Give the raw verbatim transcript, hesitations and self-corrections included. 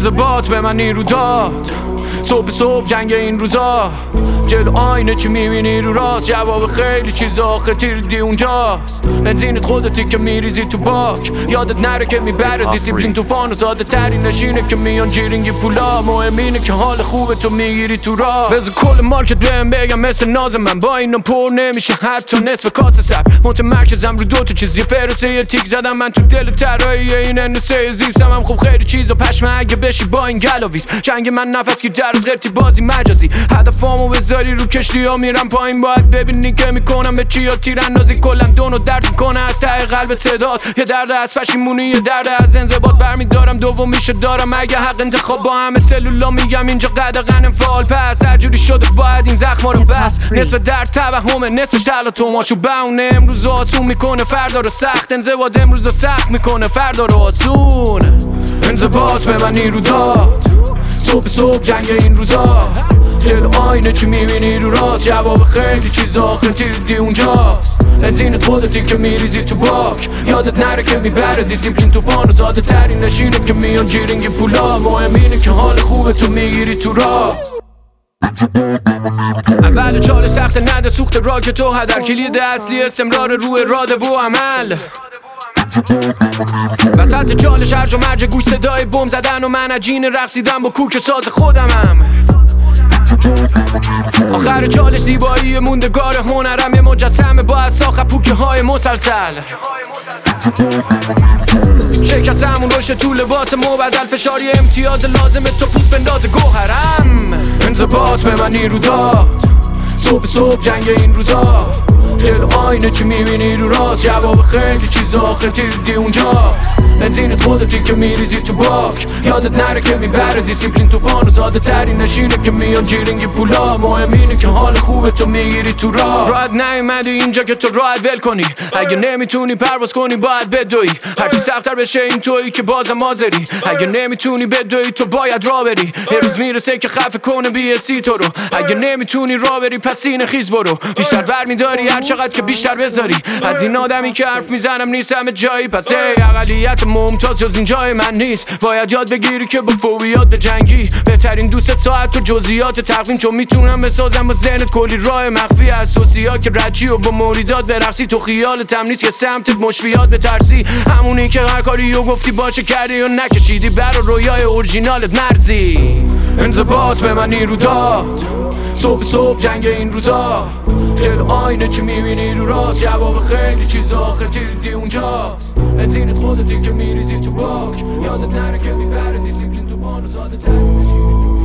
انضباط به من نیرو داد. صبح صبح جنگ این روزا، جلو آینه چی میبینی رو راست؟ جواب خیلی چیزا آخه تیردی اونجاست. بنزینت خودتی که میریزی تو باک، یادت نره که میبره دیسیپلین توفان و ساده ترین نشینه که میان جیرینگی پولا. مهم اینه که حال خوبه تو میگیری تو راه. بذار کل مارکت بهم بگم مثل ناز من، با اینا پر نمیشه حتی نصف کاسه صبر. متمرکزم رو دو تا چیز، یه فرسه یه تیک زدم من تو دل ترایی این انوسه زیستم هم خوب خیلی چیزا پشمه اگه بشی با این گلاویز. جنگ من نفس که در از غیرتی بازی مجازی، هدفامو بذاری رو کشتی ها میرم پایین. باید ببینی که میکنم به چی ها تیر اندازی. کلا دونو درد میکنه از ته قلب تعداد، یه درد از پشیمونی یه درد از انضباط برمیدارم. دومیشو دارم اگه حق انتخاب با همه سلولا میگم اینجا قدغن انفعال. پس هر جوری شده باید این زخما رو بس. نصف درد توهمه نصفش تلاطماشو بونه. امروز آسون میکنه فردا رو سخت، انضباط امروز رو سخت میکنه فردا رو آسون. انضباط به من نیرو داد. صبح صبح جنگ این روزا، جلو آینه چی میبینی رو راست؟ جواب خیلی چیزا آخه تیردی اونجاست. بنزینت خودتی که میریزی تو باک، یادت نره که میبره دیسیپلین توفان و ساده ترین نشینه که میان جیرینگی پولا. مهم اینه که حال خوبه تو میگیری تو راه. اول چاله سخت نده سوخت را که تو هدر، کلید اصلی استمرار روی راده و عمل. وسط چالش هرج و مرج گوش صدای بم زدن و من عجین رقصیدن با کوک ساز خودمم. آخر چالش زیبایی موندگار هنرم، یه مجسمه با اساخ پوکه های مسلسل. شرکتمون رشد تو لباس مبدل، فشاری امتیاز لازمه تو پوست بنداز گوهرم. انضباط به من نیرو داد. صبح صبح جنگ این روزا، جلو آینه چی میبینی رو راست؟ جواب خیلی چیزا آخه تیردی اونجاست. بنزینت خودتی که میریزی تو باک، یادت نره که میبره دیسیپلین توفان و ساده ترین نشینه که میان جیرینگی پولا. مهم اینه که حال خوبه تو میگیری تو راه. راحت نیومدی اینجا که تو راحت ول کنی، اگه نمیتونی پرواز کنی باید بدوی. هرچی سخت‌تر بشه این تویی که بازم حاضری، اگه نمیتونی بدوی تو باید راه بری. یه روز میرسه که خفه کنه بی اسی تو رو، اگه نمیتونی راه بری پس سینه خیز برو. بیشتر برمیداری هر چقدر که بیشتر بذاری. از این آدمی که حرف میزنم نیستم جایی، پس ای اقلیت ممتاز جز این جای من نیست. باید یاد بگیری که با فوبیات به جنگی. بهترین دوست ساعت تو جزئیات تقویم، چون میتونم بسازم با ذهنت کلی راه مخفی از توصیه‌ها که رچی و با موریدات برقصی. تو خیال تمیز که سمتت مشفیات بترسی، همونی که هر کاری و گفتی باشه کردی و نکشیدی برا رویای اورجینالت مرزی. انضباط به من نیرو داد. صبح صبح جنگ این روزا، جلو آینه چی میبینی رو راست؟ جواب خیلی چیزا آخه تیردی اونجاست. بنزینت خودتی که میریزی تو باک، یادت نره که میبره دیسیپلین توفان و ساده ترین نشینه.